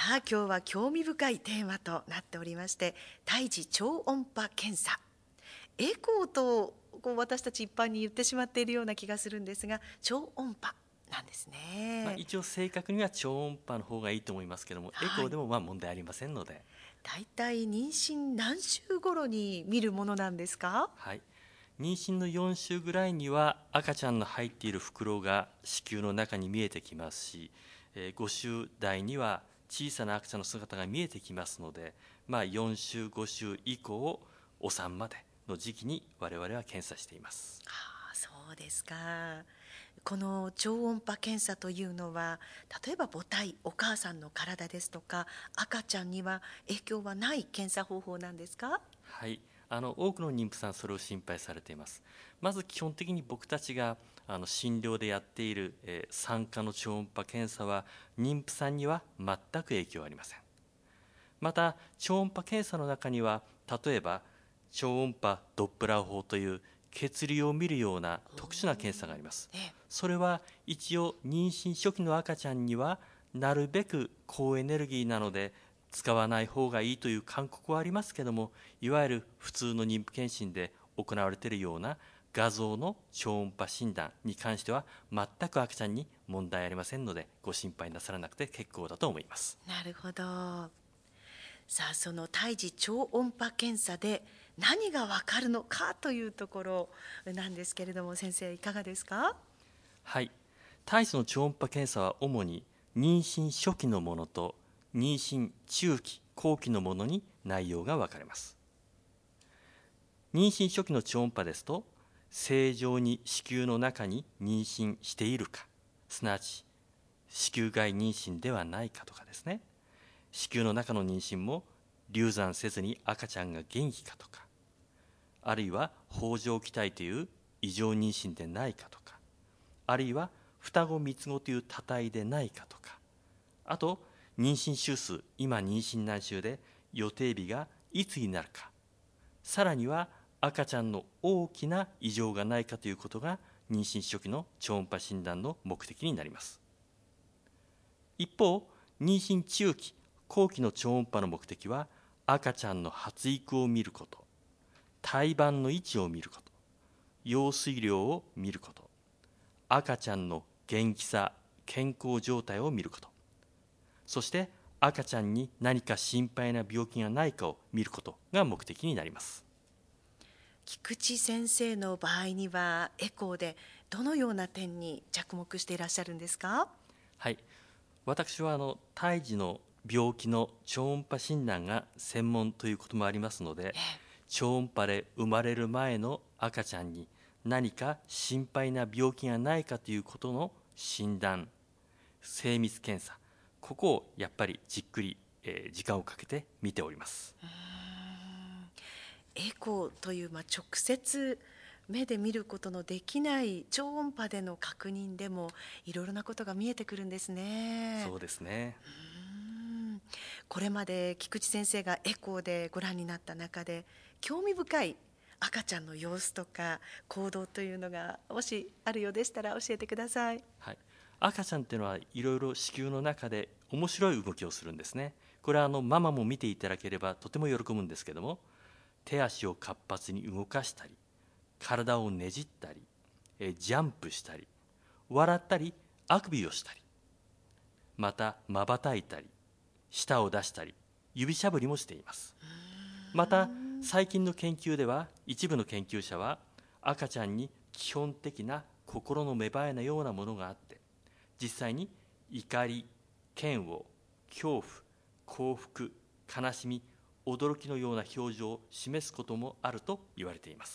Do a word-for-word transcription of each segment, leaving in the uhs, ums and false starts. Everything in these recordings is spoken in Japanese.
あ今日は興味深いテーマとなっておりまして、胎児超音波検査、エコーとこう私たち一般に言ってしまっているような気がするんですが、超音波なんですまあ、 ね。 一応正確には超音波の方がいいと思いますけども、エコはい。 ーでもまあ問題ありませんので、 だいたい妊娠何週頃に見るものなんですか？ はい、妊娠のよん週ぐらいには赤ちゃんの入っている袋が子宮の中に見えてきますし、えーご週代には小さな赤ちゃんの姿が見えてきますので、まあ、よん週ご週以降お産までの時期に我々は検査しています。 ああそうですか。この超音波検査というのは、例えば母体お母さんの体ですとか赤ちゃんには影響はない検査方法なんですか？ はい、あの多くの妊婦さんそれを心配されています。まず基本的に僕たちがあの診療でやっている、えー産科の超音波検査は妊婦さんには全く影響ありません。また超音波検査の中には例えば超音波ドップラー法という血流を見るような特殊な検査があります。 ええ。 それは一応妊娠初期の赤ちゃんにはなるべく高エネルギーなので使わない方がいいという勧告はありますけども、いわゆる普通の妊婦検診で行われているような画像の超音波診断に関しては全く赤ちゃんに問題ありませんので、ご心配なさらなくて結構だと思います。 なるほど。さあその胎児超音波検査で何がわかるのかというところなんですけれども、先生いかがですか？ はい、胎児の超音波検査は主に妊娠初期のものと妊娠中期後期のものに内容が分かれます。妊娠初期の超音波ですと、正常に子宮の中に妊娠しているか、すなわち子宮外妊娠ではないかとかですね、子宮の中の妊娠も流産せずに赤ちゃんが元気かとか、あるいは豊穣期待という異常妊娠でないかとか、あるいは双子三つ子という多胎でないかとか、あと妊娠週数、今妊娠何週で予定日がいつになるか、さらには赤ちゃんの大きな異常がないかということが妊娠初期の超音波診断の目的になります。一方、妊娠中期後期の超音波の目的は赤ちゃんの発育を見ること、胎盤の位置を見ること、羊水量を見ること、赤ちゃんの元気さ健康状態を見ること、そして赤ちゃんに何か心配な病気がないかを見ることが目的になります。 菊池先生の場合にはエコーでどのような点に着目していらっしゃるんですか？ はい、私はあの胎児の病気の超音波診断が専門ということもありますので、 ええ。 超音波で生まれる前の赤ちゃんに何か心配な病気がないかということの診断、精密検査、ここをやっぱりじっくり、えー時間をかけて見ております。 うーんエコーという、まあ、直接目で見ることのできない超音波での確認でもいろいろなことが見えてくるんですね。 そうですね。 うーんこれまで菊池先生がエコーでご覧になった中で興味深い赤ちゃんの様子とか行動というのがもしあるようでしたら教えてください。 はい、赤ちゃんっていうのはいろいろ子宮の中で面白い動きをするんですね。これはあのママも見ていただければとても喜ぶんですけども、手足を活発に動かしたり、体をねじったり、えジャンプしたり、笑ったり、あくびをしたり、またまばたいたり、舌を出したり、指しゃぶりもしています。また最近の研究では一部の研究者は赤ちゃんに基本的な心の芽生えのようなものがあって、実際に怒り、嫌悪、恐怖、幸福、悲しみ、驚きのような表情を示すこともあると言われています。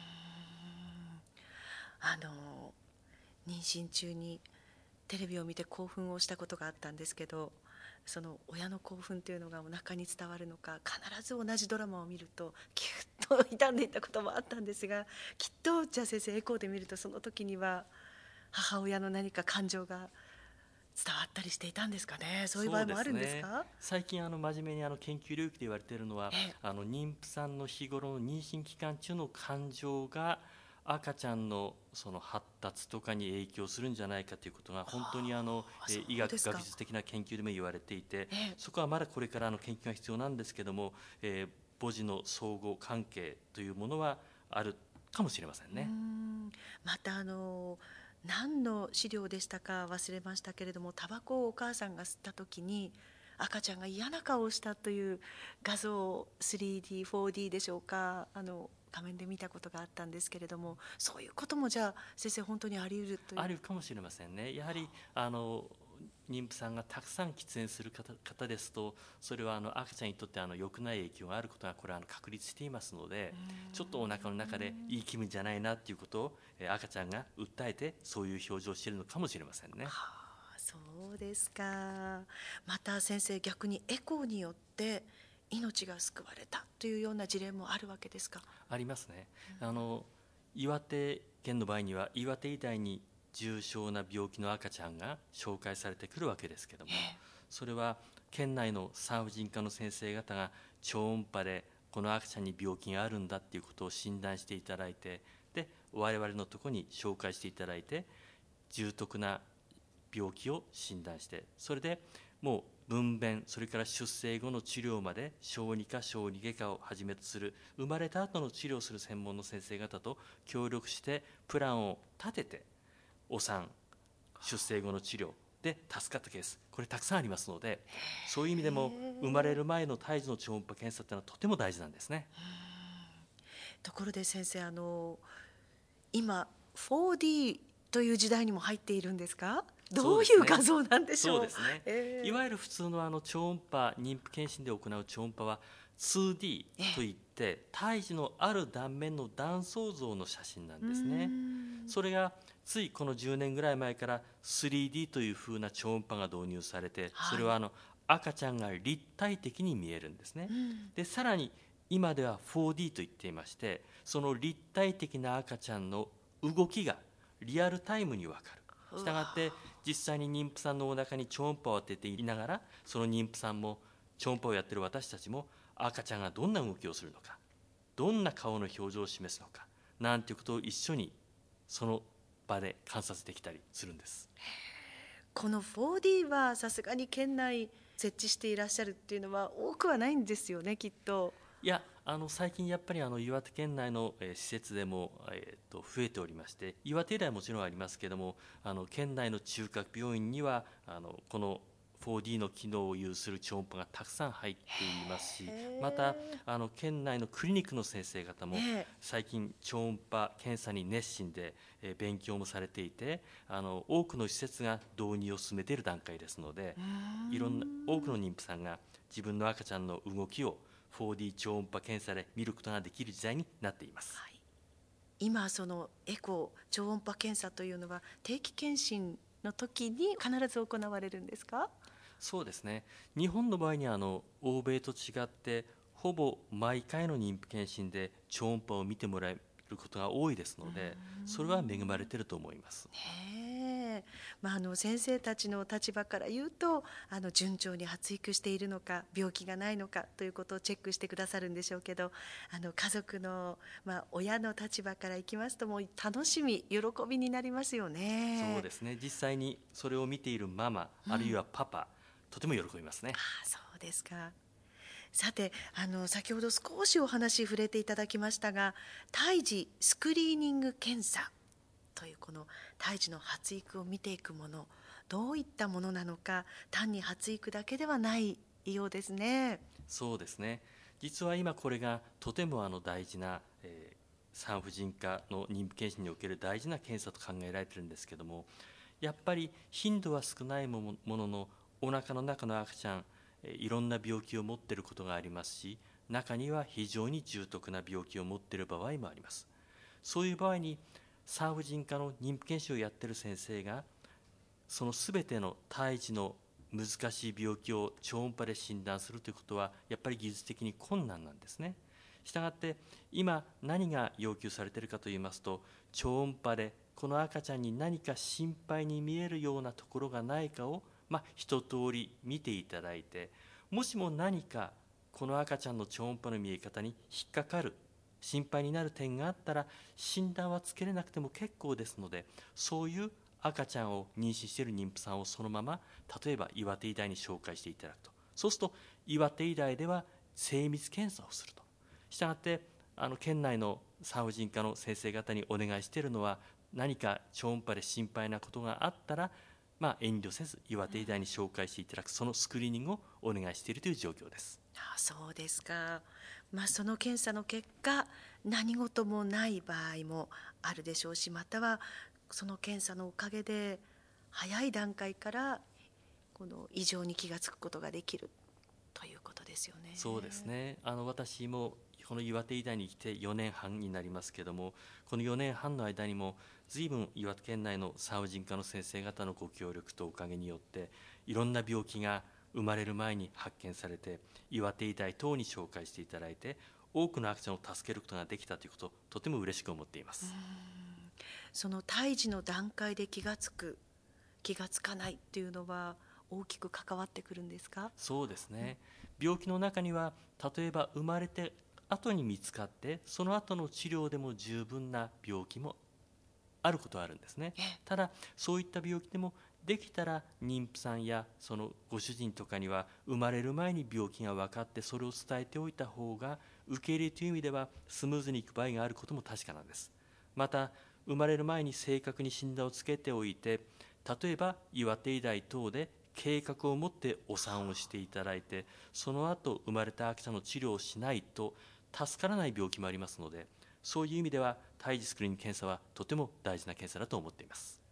あの妊娠中にテレビを見て興奮をしたことがあったんですけど、その親の興奮というのがお腹に伝わるのか、必ず同じドラマを見るとキュッと痛んでいたこともあったんですが、きっとじゃあ先生エコーで見るとその時には母親の何か感情が伝わったりしていたんですかね。そういう場そうで合もあるんですすね。 か？ 最近あの真面目にあの研究領域で言われているのは、 ええ。 あの妊婦さんの日頃の妊娠期間中の感情が赤ちゃんのその発達とかに影響するんじゃないかということが本当にあのあ、 えそうー医学ですか。 学術的な研究でも言われていて、 ええ、 そこはまだこれからの研究が必要なんですけども、えー母児の相互関係というものはあるかもしれませんうーね。 ん、またあの何の資料でしたか忘れましたけれども、タバコをお母さんが吸った時に赤ちゃんが嫌な顔をしたという画像を スリーディー、フォーディー でしょうか、あの画面で見たことがあったんですけれども、そういうこともじゃあ先生本当にあり得るという。 あるかもしれませんね。やはりあの妊婦さんがたくさん喫煙する方方ですと、それはあの赤ちゃんにとってあの良くない影響があることがこれはあの確立していますので、ちょっとお腹の中でいい気分じゃないなっていうことをえー赤ちゃんが訴えてそういう表情をしているのかもしれませんね。 はあ、そうですか。また先生、逆にエコーによって命が救われたというような事例もあるわけですか。 ありますね。あの岩手県の場合には岩手医大に重症な病気の赤ちゃんが紹介されてくるわけですけども、 ええ、 それは県内の産婦人科の先生方が超音波でこの赤ちゃんに病気があるんだっていうことを診断していただいて、で我々のところに紹介していただいて重篤な病気を診断して、それでもう分娩、それから出生後の治療まで小児科小児外科をはじめとする生まれた後の治療をする専門の先生方と協力してプランを立ててお産出生後の治療で助かったケース、これたくさんありますので、そういう意味でも生まれる前の胎児の超音波検査っていうのはとても大事なんですね。 ところで先生、あの今 フォーディー という時代にも入っているんですか。どういうそうですね。 画像なんでしょう。 そうですね。 ええ、 いわゆる普通のあの超音波、妊婦検診で行う超音波は ツーディー といって胎児のある断面の断層像の写真なんうーですね。 ん、 それがついこのじゅうねんぐらい前から スリーディー という風な超音波が導入されて、そはい、 れはあの赤ちゃんが立体的に見えるんですね。 うん、 でさらに今では フォーディー と言っていまして、その立体的な赤ちゃんの動きがリアルタイムに分かる。したがって実際に妊婦さんのお腹に超音波を当てていながら、その妊婦さんも超音波をやっている私たちも赤ちゃんがどんな動きをするのか、どんな顔の表情を示すのかなんていうことを一緒にその場で観察できたりするんです。 この フォーディー はさすがに県内設置していらっしゃるっていうのは多くはないんですよね、きっと。 いや、あの最近やっぱりあの岩手県内の、えー施設でも、えーと増えておりまして、岩手医大はもちろんありますけども、あの県内の中核病院にはあのこの フォーディー の機能を有する超音波がたくさん入っていますし、またへあの県内のクリニックの先生方もえ、ええ、 最近超音波検査に熱心で、えー勉強もされていて、あの多くの施設が導入を進めている段階ですので、 うーいろんな多くのん、 妊婦さんが自分の赤ちゃんの動きを フォーディー 超音波検査で見ることができる時代になっています。 はい、今そのエコー超音波検査というのは定期検診の時に必ず行われるんですか。 そうですね。日本の場合にはあの欧米と違ってほぼ毎回の妊婦検診で超音波を見てもらえることが多いですので、それは恵まれていると思います。 ねえ、まあ、あの先生たちの立場から言うとあの順調に発育しているのか病気がないのかということをチェックしてくださるんでしょうけど、あの家族の、まあ、親の立場からいきますともう楽しみ喜びになりますよね。 そうですね。実際にそれを見ているママ、 うん、 あるいはパパ、とても喜びますね。 ああ、そうですか。さて、あの先ほど少しお話触れていただきましたが、胎児スクリーニング検査というこの胎児の発育を見ていくもの、どういったものなのか、単に発育だけではないようですね。 そうですね。実は今これがとてもあの大事な、えー産婦人科の妊婦検診における大事な検査と考えられているんですけども、やっぱり頻度は少ないももののお腹の中の赤ちゃん、えーいろんな病気を持っていることがありますし、中には非常に重篤な病気を持っている場合もあります。そういう場合に産婦人科の妊婦検診をやっている先生がそのすべての胎児の難しい病気を超音波で診断するということはやっぱり技術的に困難なんですね。したがって今何が要求されているかといいますと、超音波でこの赤ちゃんに何か心配に見えるようなところがないかを、まあ、一通り見ていただいて、もしも何かこの赤ちゃんの超音波の見え方に引っかかる心配になる点があったら診断はつけれなくても結構ですので、そういう赤ちゃんを妊娠している妊婦さんをそのまま例えば岩手医大に紹介していただくと。そうすると岩手医大では精密検査をすると。したがってあの県内の産婦人科の先生方にお願いしているのは、何か超音波で心配なことがあったら、まあ、遠慮せず岩手医大に紹介していただく、そのスクリーニングをお願いしているという状況です。 あ、そうですか。まあ、その検査の結果何事もない場合もあるでしょうし、またはその検査のおかげで早い段階からこの異常に気がつくことができるということですよね。 そうですね。あの私もこの岩手医大に来てよねんはんになりますけども、このよねんはんの間にも随分岩手県内の産婦人科の先生方のご協力とおかげによっていろんな病気が生まれる前に発見されて、岩手医大等に紹介していただいて多くの赤ちゃんを助けることができたということをとても嬉しく思っています。 その胎児の段階で気がつく気がつかないっていうのは大きく関わってくるんですか？ そうですね。病気の中には例えば生まれて後に見つかってその後の治療でも十分な病気もあることはあるんですね。 ええ、 ただそういった病気でもできたら妊婦さんやそのご主人とかには生まれる前に病気が分かってそれを伝えておいた方が受け入れという意味ではスムーズにいく場合があることも確かなんです。また生まれる前に正確に診断をつけておいて、例えば岩手医大等で計画を持ってお産をしていただいて、その後生まれた赤ちゃんの治療をしないと助からない病気もありますので、そういう意味では胎児スクリーニング検査はとても大事な検査だと思っています。